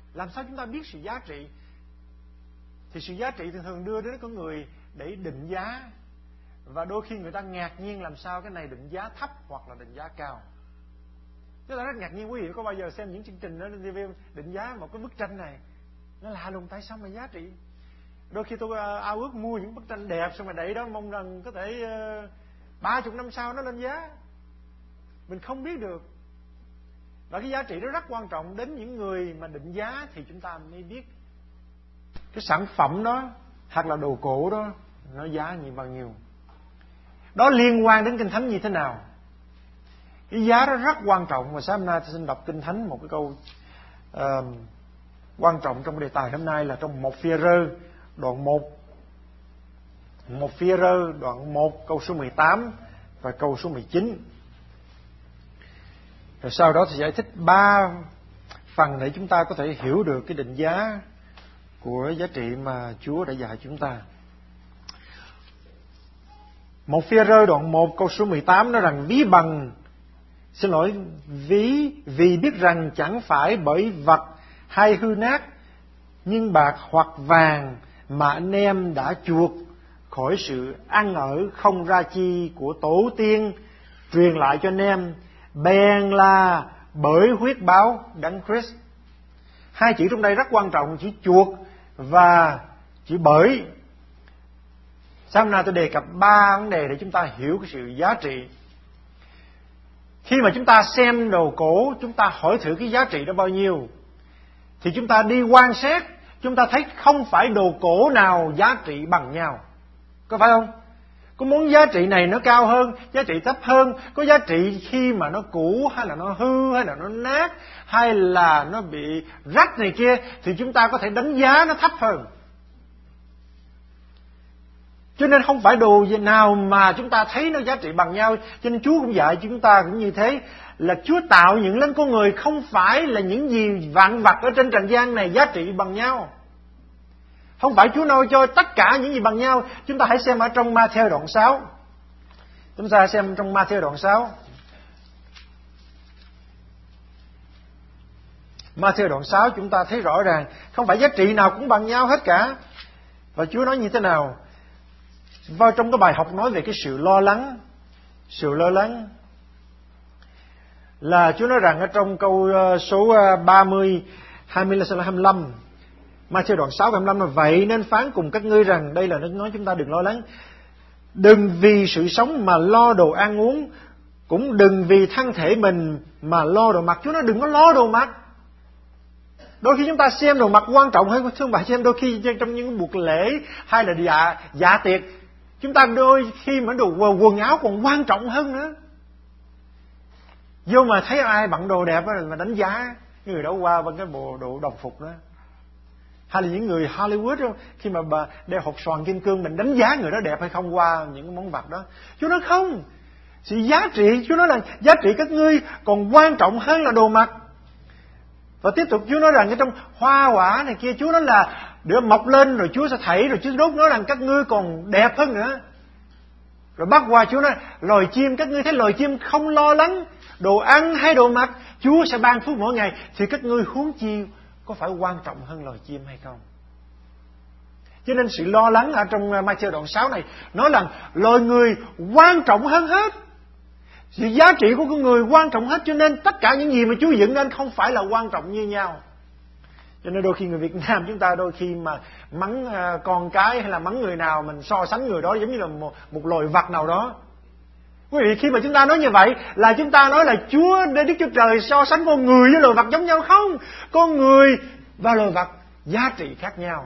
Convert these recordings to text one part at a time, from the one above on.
Làm sao chúng ta biết sự giá trị? Thì sự giá trị thường thường đưa đến con người để định giá. Và đôi khi người ta ngạc nhiên làm sao cái này định giá thấp hoặc là định giá cao. Chúng ta rất ngạc nhiên, quý vị có bao giờ xem những chương trình đó trên TV định giá một cái bức tranh này, nó lạ lùng tại sao mà giá trị. Đôi khi tôi ao ước mua những bức tranh đẹp xong rồi đẩy đó, mong rằng có thể 30 năm sau nó lên giá. Mình không biết được. Và cái giá trị đó rất quan trọng. Đến những người mà định giá thì chúng ta mới biết cái sản phẩm đó hoặc là đồ cổ đó nó giá như bao nhiêu. Đó liên quan đến Kinh Thánh như thế nào. Cái giá đó rất quan trọng. Và sáng hôm nay tôi xin đọc Kinh Thánh một cái câu quan trọng trong đề tài hôm nay là trong 1 Phi-e-rơ đoạn 1. 1 Phi-e-rơ đoạn 1 câu số 18 và câu số 19. Rồi sau đó thì giải thích 3 phần để chúng ta có thể hiểu được cái định giá của giá trị mà Chúa đã dạy chúng ta. 1 Phi-e-rơ đoạn 1 câu số 18 nói rằng vì biết rằng chẳng phải bởi vật hay hư nát, nhưng bạc hoặc vàng mà anh em đã chuộc khỏi sự ăn ở không ra chi của tổ tiên truyền lại cho anh em, bèn là bởi huyết báo Đấng Christ. 2 chữ trong đây rất quan trọng, chữ chuộc và chữ bởi. Sáng nay tôi đề cập 3 vấn đề để chúng ta hiểu cái sự giá trị. Khi mà chúng ta xem đồ cổ, chúng ta hỏi thử cái giá trị đó bao nhiêu, thì chúng ta đi quan sát, chúng ta thấy không phải đồ cổ nào giá trị bằng nhau. Có phải không? Có món giá trị này nó cao hơn, giá trị thấp hơn. Có giá trị khi mà nó cũ, hay là nó hư, hay là nó nát, hay là nó bị rách này kia, thì chúng ta có thể đánh giá nó thấp hơn. Cho nên không phải đồ nào mà chúng ta thấy nó giá trị bằng nhau. Cho nên Chúa cũng dạy chúng ta cũng như thế, là Chúa tạo những lên con người không phải là những gì vạn vật ở trên trần gian này giá trị bằng nhau. Không phải Chúa nói cho tất cả những gì bằng nhau. Chúng ta hãy xem ở trong Ma-thi-ơ đoạn 6. Chúng ta xem trong Ma-thi-ơ đoạn 6. Ma-thi-ơ đoạn 6 chúng ta thấy rõ ràng không phải giá trị nào cũng bằng nhau hết cả. Và Chúa nói như thế nào? Vào trong cái bài học nói về cái sự lo lắng. Sự lo lắng là Chúa nói rằng ở trong câu số 30, 25, Ma-thi-ơ đoạn 6 25 là vậy nên phán cùng các ngươi rằng, đây là nó nói chúng ta đừng lo lắng. Đừng vì sự sống mà lo đồ ăn uống, cũng đừng vì thân thể mình mà lo đồ mặc. Chúa nói đừng có lo đồ mặc. Đôi khi chúng ta xem đồ mặc quan trọng hơn. Thưa bà xem, đôi khi trong những buổi lễ hay là dạ tiệc, chúng ta đôi khi mà đồ quần áo còn quan trọng hơn nữa. Vô mà thấy ai bận đồ đẹp mà đánh giá người đó qua bằng cái bộ đồ đồng phục đó. Hay là những người Hollywood đó, khi mà bà đeo hột xoàn kim cương, mình đánh giá người đó đẹp hay không qua những cái món vật đó. Chúa nói không. Sự giá trị, Chúa nói là giá trị các ngươi còn quan trọng hơn là đồ mặc. Và tiếp tục Chúa nói rằng trong hoa quả này kia, Chúa nói là để mọc lên rồi Chúa sẽ thảy, rồi Chúa đốt nói rằng các ngươi còn đẹp hơn nữa. Rồi bắt qua Chúa nói loài chim, các ngươi thấy loài chim không lo lắng đồ ăn hay đồ mặc, Chúa sẽ ban phúc mỗi ngày, thì các ngươi huống chi có phải quan trọng hơn loài chim hay không? Cho nên sự lo lắng ở trong Ma-thi-ơ đoạn 6 này nói rằng loài người quan trọng hơn hết. Sự giá trị của con người quan trọng hết. Cho nên tất cả những gì mà Chúa dựng nên không phải là quan trọng như nhau. Cho nên đôi khi người Việt Nam chúng ta đôi khi mà mắng con cái hay là mắng người nào, mình so sánh người đó giống như là một loài vật nào đó. Quý vị, khi mà chúng ta nói như vậy là chúng ta nói là Chúa, Đức Chúa Trời so sánh con người với loài vật giống nhau không? Con người và loài vật giá trị khác nhau.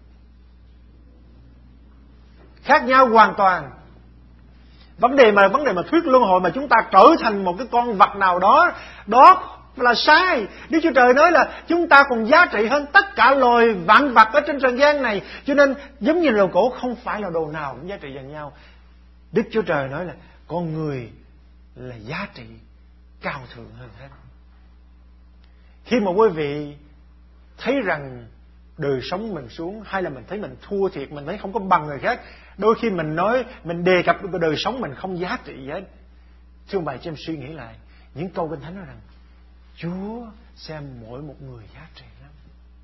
Khác nhau hoàn toàn. Vấn đề mà thuyết luân hồi mà chúng ta trở thành một cái con vật nào đó, đó là sai. Đức Chúa Trời nói là chúng ta còn giá trị hơn tất cả loài vạn vật ở trên trần gian này. Cho nên giống như đồ cổ không phải là đồ nào cũng giá trị bằng nhau. Đức Chúa Trời nói là con người là giá trị cao thượng hơn hết. Khi mà quý vị thấy rằng đời sống mình xuống, hay là mình thấy mình thua thiệt, mình thấy không có bằng người khác, đôi khi mình nói, mình đề cập cái đời sống mình không giá trị gì hết. Thưa bà cho em suy nghĩ lại những câu Kinh Thánh nói rằng Chúa xem mỗi một người giá trị lắm.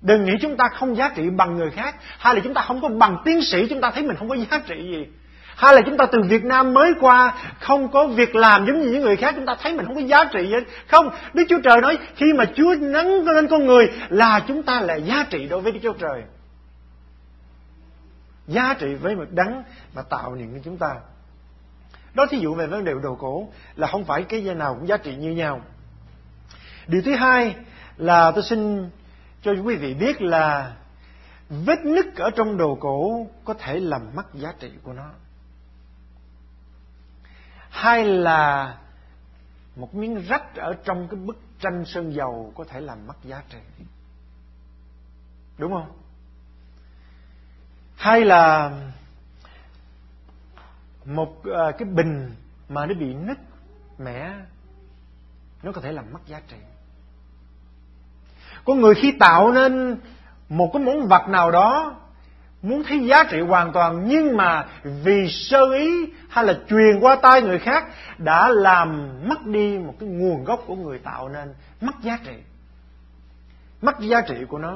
Đừng nghĩ chúng ta không giá trị bằng người khác, hay là chúng ta không có bằng tiến sĩ, chúng ta thấy mình không có giá trị gì, hay là chúng ta từ Việt Nam mới qua không có việc làm giống như những người khác, chúng ta thấy mình không có giá trị gì. Không, Đức Chúa Trời nói khi mà Chúa nắng lên con người là chúng ta là giá trị đối với Đức Chúa Trời, giá trị với một đấng mà tạo nên chúng ta. Đó, thí dụ về vấn đề đồ cổ là không phải cái gì nào cũng giá trị như nhau. Điều thứ hai là tôi xin cho quý vị biết là vết nứt ở trong đồ cổ có thể làm mất giá trị của nó. Hay là một miếng rách ở trong cái bức tranh sơn dầu có thể làm mất giá trị. Đúng không? Hay là một cái bình mà nó bị nứt mẻ, nó có thể làm mất giá trị. Con người khi tạo nên một cái món vật nào đó muốn thấy giá trị hoàn toàn, nhưng mà vì sơ ý hay là truyền qua tay người khác đã làm mất đi một cái nguồn gốc của người tạo nên, mất giá trị. Mất giá trị của nó.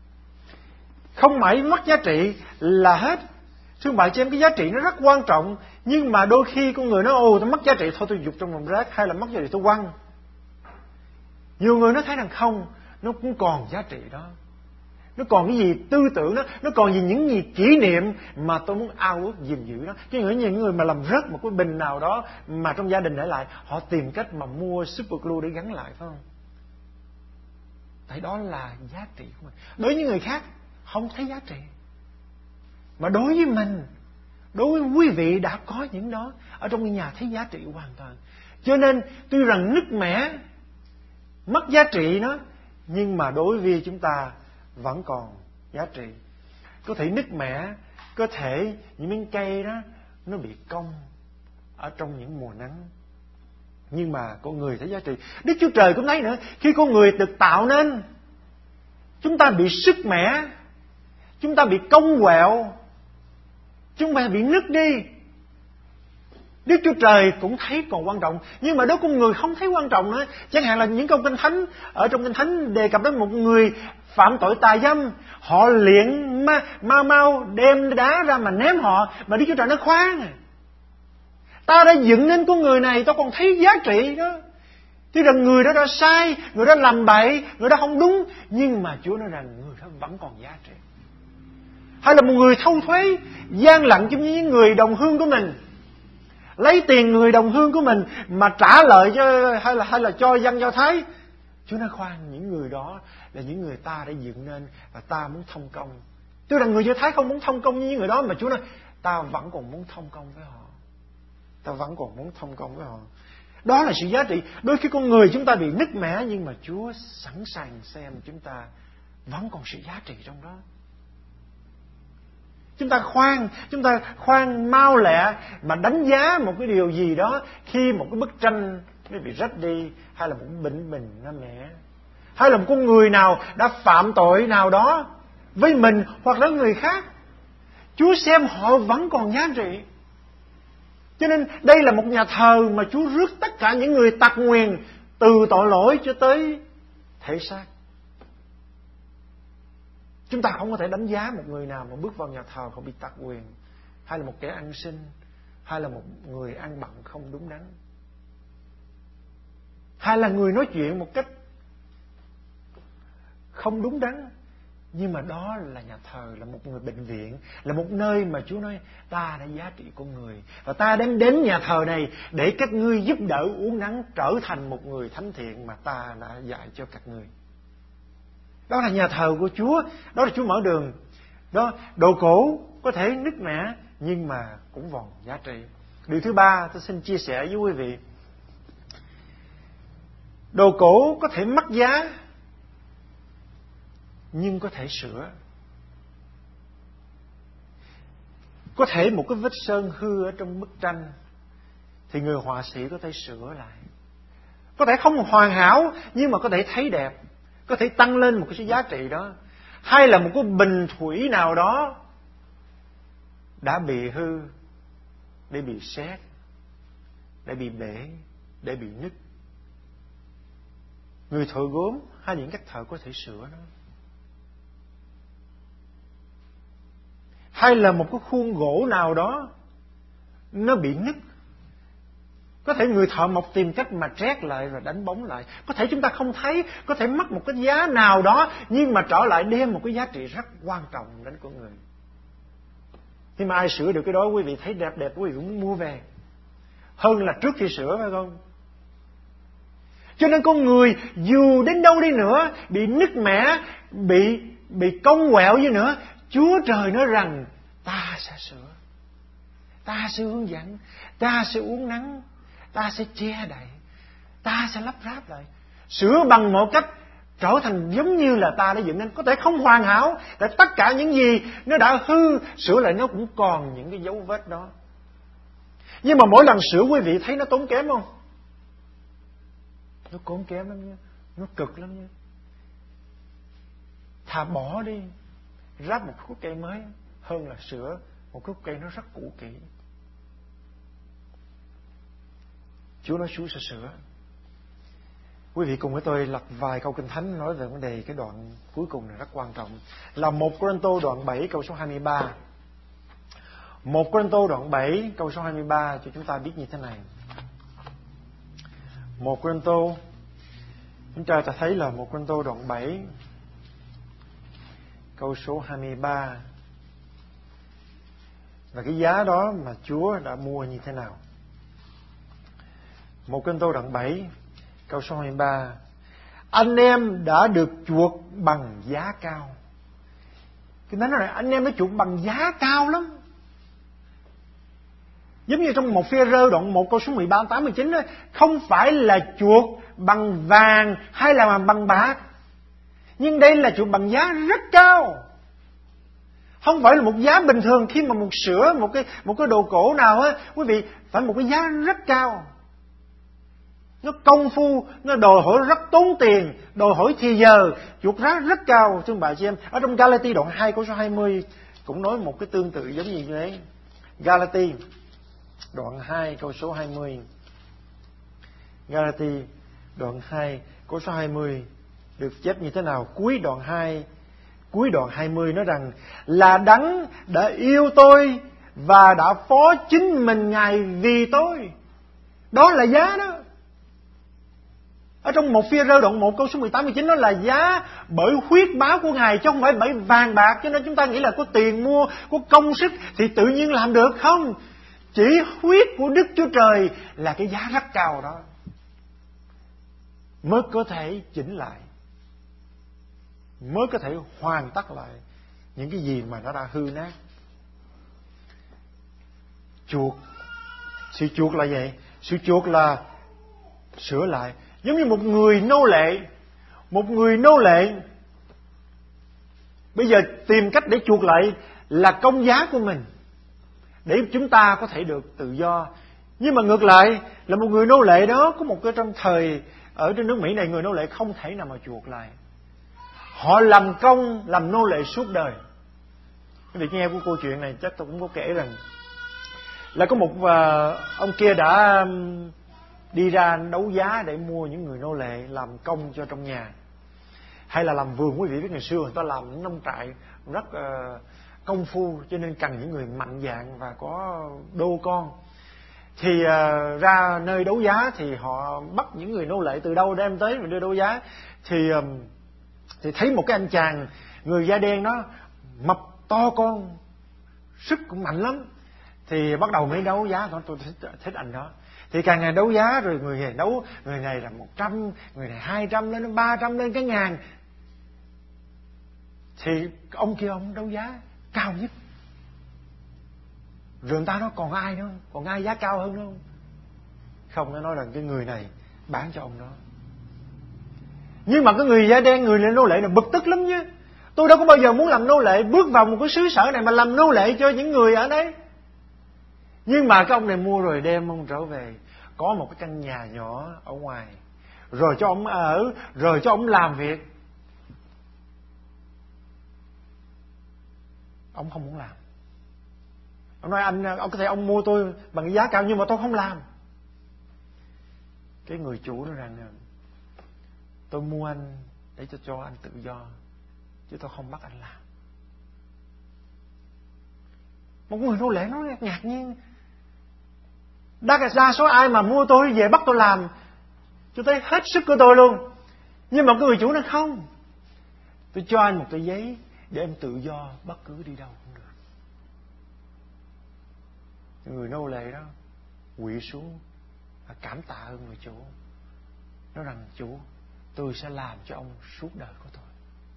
Không phải mất giá trị là hết. Thưa bạn chị em, cái giá trị nó rất quan trọng, nhưng mà đôi khi con người nói ồ tôi mất giá trị, thôi tôi dục trong thùng rác, hay là mất giá trị tôi quăng. Nhiều người nó thấy rằng không, nó cũng còn giá trị đó. Nó còn cái gì tư tưởng đó, nó còn gì những gì kỷ niệm mà tôi muốn ao ước gìn giữ đó. Chứ những người mà làm rớt một cái bình nào đó mà trong gia đình để lại, họ tìm cách mà mua super glue để gắn lại, phải không? Tại đó là giá trị của mình. Đối với người khác không thấy giá trị, mà đối với mình, đối với quý vị đã có những đó ở trong nhà thấy giá trị hoàn toàn. Cho nên tuy rằng nứt mẻ, mất giá trị nó, nhưng mà đối với chúng ta vẫn còn giá trị. Có thể nứt mẻ, có thể những miếng cây đó nó bị cong ở trong những mùa nắng, nhưng mà con người thấy giá trị. Đức Chúa Trời cũng thấy nữa, khi con người được tạo nên, chúng ta bị sứt mẻ, chúng ta bị cong quẹo, chúng ta bị nứt đi. Đức Chúa Trời cũng thấy còn quan trọng, nhưng mà đối con người không thấy quan trọng nữa. Chẳng hạn là những câu Kinh Thánh, ở trong Kinh Thánh đề cập đến một người phạm tội tà dâm, họ luyện mau đem đá ra mà ném họ, mà Đức Chúa Trời nói khoan, ta đã dựng nên con người này, tao còn thấy giá trị đó. Chứ rằng người đó đã sai, người đó làm bậy, người đó không đúng, nhưng mà Chúa nói rằng người đó vẫn còn giá trị. Hay là một người thâu thuế, gian lận cho những người đồng hương của mình, lấy tiền người đồng hương của mình mà trả lợi cho hay là cho dân Do Thái. Chúa nói khoan, những người đó là những người ta đã dựng nên và ta muốn thông công. Tức là người Do Thái không muốn thông công với những người đó, mà Chúa nói ta vẫn còn muốn thông công với họ. Ta vẫn còn muốn thông công với họ. Đó là sự giá trị. Đôi khi con người chúng ta bị nứt mẻ, nhưng mà Chúa sẵn sàng xem chúng ta vẫn còn sự giá trị trong đó. Chúng ta khoan mau lẹ mà đánh giá một cái điều gì đó khi một cái bức tranh nó bị rách đi, hay là một bệnh bình nó mẻ, hay là một con người nào đã phạm tội nào đó với mình hoặc là người khác. Chúa xem họ vẫn còn giá trị. Cho nên đây là một nhà thờ mà Chúa rước tất cả những người tặc nguyền từ tội lỗi cho tới thể xác. Chúng ta không có thể đánh giá một người nào mà bước vào nhà thờ họ bị tặc nguyền, hay là một kẻ ăn xin, hay là một người ăn bận không đúng đắn, hay là người nói chuyện một cách không đúng đắn. Nhưng mà đó là nhà thờ, là một người bệnh viện, là một nơi mà Chúa nói ta đã giá trị con người, và ta đem đến nhà thờ này để các ngươi giúp đỡ uốn nắn trở thành một người thánh thiện mà ta đã dạy cho các ngươi. Đó là nhà thờ của Chúa, đó là Chúa mở đường. Đó, đồ cổ có thể nứt mẻ nhưng mà cũng còn giá trị. Điều thứ ba tôi xin chia sẻ với quý vị. Đồ cổ có thể mất giá nhưng có thể sửa. Có thể một cái vết sơn hư ở trong bức tranh thì người họa sĩ có thể sửa lại. Có thể không hoàn hảo nhưng mà có thể thấy đẹp, có thể tăng lên một cái giá trị đó. Hay là một cái bình thủy nào đó đã bị hư, để bị sét, để bị bể, để bị nứt. Người thợ gốm hay những cách thợ có thể sửa nó. hay là một cái khuôn gỗ nào đó nó bị nứt. Có thể người thợ mộc tìm cách mà trét lại và đánh bóng lại. Có thể chúng ta không thấy, có thể mất một cái giá nào đó, nhưng mà trở lại đem một cái giá trị rất quan trọng đến con người. Nhưng mà ai sửa được cái đó, quý vị thấy đẹp đẹp, quý vị cũng mua về hơn là trước khi sửa, phải không? Cho nên con người dù đến đâu đi nữa, bị nứt mẻ, bị cong quẹo như nữa, Chúa Trời nói rằng ta sẽ sửa, ta sẽ hướng dẫn, ta sẽ uốn nắn, ta sẽ che đậy, ta sẽ lắp ráp lại, sửa bằng một cách trở thành giống như là ta đã dựng nên. Có thể không hoàn hảo, tại tất cả những gì nó đã hư, sửa lại nó cũng còn những cái dấu vết đó. Nhưng mà mỗi lần sửa, quý vị thấy nó tốn kém không? Nó tốn kém lắm nha, nó cực lắm nha. Thà bỏ đi, ráp một khúc cây mới hơn là sửa một khúc cây nó rất cũ kỹ. Chúa nói Chúa sẽ sửa. Quý vị cùng với tôi lật vài câu Kinh Thánh nói về vấn đề cái đoạn cuối cùng này rất quan trọng. Là 1 Cô-rinh-tô đoạn 7 câu số 23. 1 Cô-rinh-tô đoạn 7 câu số 23 cho chúng ta biết như thế này. 1 Cô-rinh-tô, chúng ta thấy là 1 Cô-rinh-tô đoạn 7 câu số 23. Và cái giá đó mà Chúa đã mua như thế nào. 1 Cô-rinh-tô đoạn 7 câu số 23. Anh em đã được chuộc bằng giá cao. Cái nói này, anh em đã chuộc bằng giá cao lắm. Giống như trong 1 Phi-e-rơ đoạn 1 câu số 13, 8, 19 đó, không phải là chuộc bằng vàng hay là bằng bạc, nhưng đây là chuộc bằng giá rất cao. Không phải là một giá bình thường. Khi mà sửa một cái đồ cổ nào á, quý vị, phải một cái giá rất cao. Nó công phu, nó đòi hỏi rất tốn tiền, đòi hỏi thì giờ, chuộc giá rất cao. Thưa bà chị em, ở trong Ga-la-ti đoạn 2 câu số 20 cũng nói một cái tương tự giống như thế. Ga-la-ti đoạn 2 câu số 20. Ga-la-ti đoạn 2 câu số 20 được chép như thế nào? Cuối đoạn 20 nói rằng là Đấng đã yêu tôi và đã phó chính mình Ngài vì tôi. Đó là giá đó. Ở trong 1 Phi-e-rơ đoạn 1 câu số 18, 19 nó là giá bởi huyết báo của Ngài, chứ không phải bởi vàng bạc. Cho nên chúng ta nghĩ là có tiền mua, có công sức thì tự nhiên làm được. Không, chỉ huyết của Đức Chúa Trời là cái giá rất cao đó mới có thể chỉnh lại, mới có thể hoàn tất lại những cái gì mà nó đã hư nát. Chuộc, sự chuộc là vậy. Sự chuộc là sửa lại. Giống như một người nô lệ bây giờ tìm cách để chuộc lại là công giá của mình, để chúng ta có thể được tự do. Nhưng mà ngược lại là một người nô lệ đó, có một cái trong thời ở trên nước Mỹ này, người nô lệ không thể nào mà chuộc lại. Họ làm công, làm nô lệ suốt đời. Quý vị nghe của câu chuyện này chắc tôi cũng có kể rằng là có một ông kia đã đi ra đấu giá để mua những người nô lệ làm công cho trong nhà, hay là làm vườn. Quý vị biết ngày xưa người ta làm nông trại rất công phu, cho nên cần những người mạnh dạn và có đô con. Thì ra nơi đấu giá thì họ bắt những người nô lệ từ đâu đem tới mình đưa đấu giá. Thì thấy một cái anh chàng người da đen đó mập to con, sức cũng mạnh lắm. Thì bắt đầu mới đấu giá. Tôi thích anh đó. Thì càng ngày đấu giá rồi người này đấu, người này là 100, người này 200 lên 300 lên cái ngàn. Thì ông kia ông đấu giá cao nhất. Rồi người ta nói còn ai nữa, còn ai giá cao hơn nữa không? Không, nó nói rằng cái người này bán cho ông đó. Nhưng mà cái người da đen, người nô lệ là bực tức lắm chứ. Tôi đâu có bao giờ muốn làm nô lệ, bước vào một cái xứ sở này mà làm nô lệ cho những người ở đấy. Nhưng mà cái ông này mua rồi đem ông trở về, có một cái căn nhà nhỏ ở ngoài, rồi cho ông ở, rồi cho ông làm việc. Ông không muốn làm. Ông nói ông có thể ông mua tôi bằng cái giá cao nhưng mà tôi không làm. Cái người chủ nói rằng tôi mua anh để cho anh tự do, chứ tôi không bắt anh làm. Một người nô lệ nó ngạc nhiên. Đa số ai mà mua tôi về bắt tôi làm, tôi thấy hết sức của tôi luôn. Nhưng mà cái người chủ nó không. Tôi cho anh một tờ giấy để em tự do bất cứ đi đâu cũng được. Người nô lệ đó quỵ xuống và cảm tạ ơn người chủ. Nói rằng chủ, tôi sẽ làm cho ông suốt đời của tôi.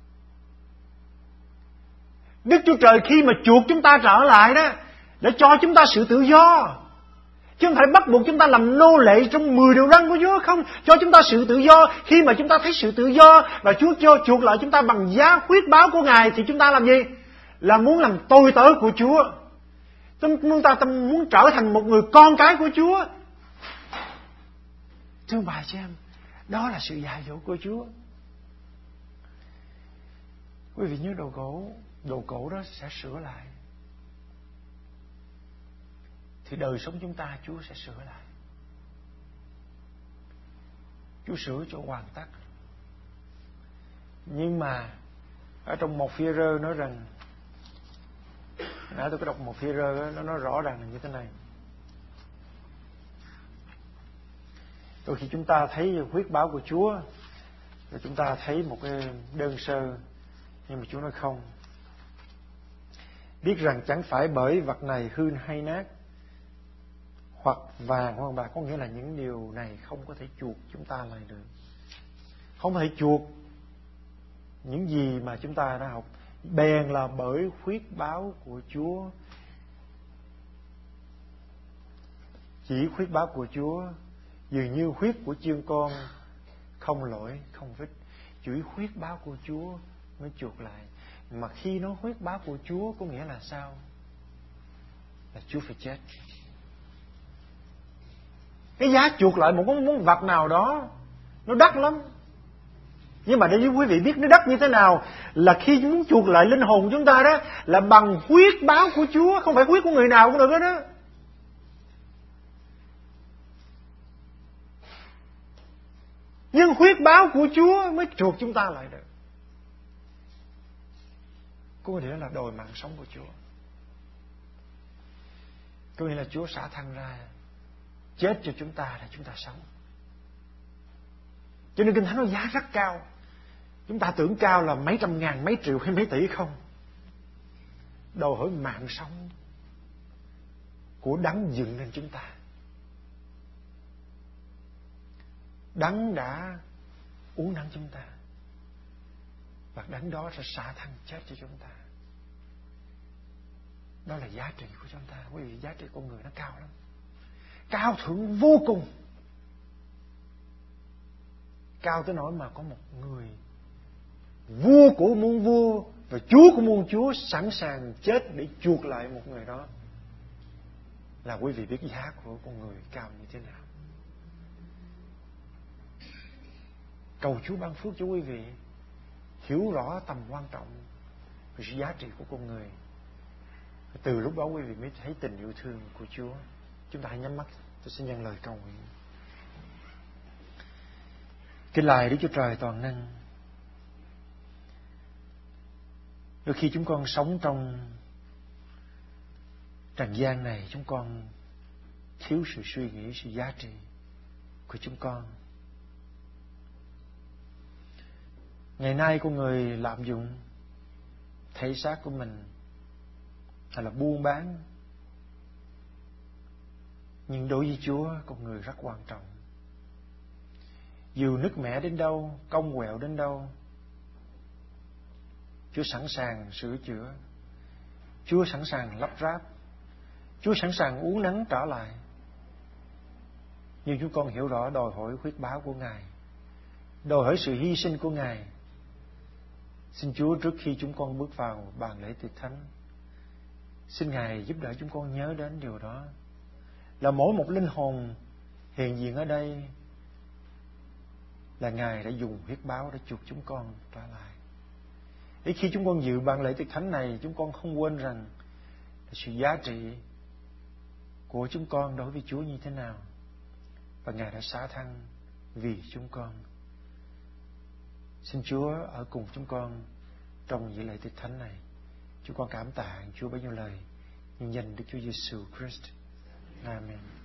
Đức Chúa Trời khi mà chuộc chúng ta trở lại đó, để cho chúng ta sự tự do, chứ không phải bắt buộc chúng ta làm nô lệ trong 10 điều răn của Chúa. Không, cho chúng ta sự tự do. Khi mà chúng ta thấy sự tự do và Chúa cho chuộc lại chúng ta bằng giá huyết báo của Ngài, thì chúng ta làm gì? Là muốn làm tôi tớ của Chúa. Chúng ta muốn trở thành một người con cái của Chúa. Thưa bà chị em, đó là sự dạy dỗ của Chúa. Quý vị nhớ đồ cổ đó sẽ sửa lại, thì đời sống chúng ta Chúa sẽ sửa lại. Chúa sửa cho hoàn tất. Nhưng mà ở trong một Phi-e-rơ nói rằng, nãy tôi có đọc một Phi-e-rơ, nó nói rõ ràng là như thế này. Đôi khi chúng ta thấy huyết báo của Chúa, rồi chúng ta thấy một cái đơn sơ, nhưng mà Chúa nói không. Biết rằng chẳng phải bởi vật này hư hay nát, hoặc vàng hoặc bạc, có nghĩa là những điều này không có thể chuộc chúng ta lại được. Không thể chuộc những gì mà chúng ta đã học. Bèn là bởi huyết báo của Chúa. Chỉ huyết báo của Chúa, dường như huyết của chiên con, không lỗi, không vết. Chỉ huyết báo của Chúa mới chuộc lại. Mà khi nói huyết báo của Chúa có nghĩa là sao? Là Chúa phải chết. Cái giá chuộc lại một món vật nào đó nó đắt lắm. Nhưng mà để quý vị biết nó đắt như thế nào, là khi muốn chuộc lại linh hồn chúng ta đó, là bằng huyết báo của Chúa. Không phải huyết của người nào cũng được hết đó. Nhưng huyết báo của Chúa mới chuộc chúng ta lại được. Có nghĩa là đòi mạng sống của Chúa. Có nghĩa là Chúa xả thân ra chết cho chúng ta để chúng ta sống. Cho nên Kinh Thánh nói giá rất cao. Chúng ta tưởng cao là mấy trăm ngàn, mấy triệu hay mấy tỷ không. Đòi hỏi mạng sống của Đấng dựng nên chúng ta. Đấng đã uống nắng chúng ta, và Đấng đó sẽ xả thân chết cho chúng ta. Đó là giá trị của chúng ta. Quý vị, giá trị con người nó cao lắm, cao thượng vô cùng. Cao tới nỗi mà có một người vua của muôn vua và Chúa của muôn chúa sẵn sàng chết để chuộc lại một người đó. Là quý vị biết giá của con người cao như thế nào. Cầu Chúa ban phước cho quý vị hiểu rõ tầm quan trọng về sự giá trị của con người. Từ lúc đó quý vị mới thấy tình yêu thương của Chúa. Chúng ta hãy nhắm mắt, tôi xin nhận lời cầu nguyện. Kính lạy Đức Chúa Trời toàn năng, đôi khi chúng con sống trong trần gian này, chúng con thiếu sự suy nghĩ, sự giá trị của chúng con. Ngày nay con người lạm dụng thể xác của mình, hay là buôn bán. Nhưng đối với Chúa, con người rất quan trọng. Dù nứt nẻ đến đâu, cong quẹo đến đâu, Chúa sẵn sàng sửa chữa. Chúa sẵn sàng lắp ráp. Chúa sẵn sàng uốn nắn trở lại. Nhưng chúng con hiểu rõ đòi hỏi huyết báo của Ngài, đòi hỏi sự hy sinh của Ngài. Xin Chúa trước khi chúng con bước vào bàn lễ tiệc thánh, xin Ngài giúp đỡ chúng con nhớ đến điều đó. Là mỗi một linh hồn hiện diện ở đây, là Ngài đã dùng huyết báo để chuộc chúng con trở lại. Để khi chúng con dự bàn lễ tiệc thánh này, chúng con không quên rằng sự giá trị của chúng con đối với Chúa như thế nào, và Ngài đã xả thân vì chúng con. Xin Chúa ở cùng chúng con trong dự lễ tiệc thánh này. Chúng con cảm tạ Chúa bấy nhiêu lời nhân danh Đức Chúa Giêsu Christ. Amen.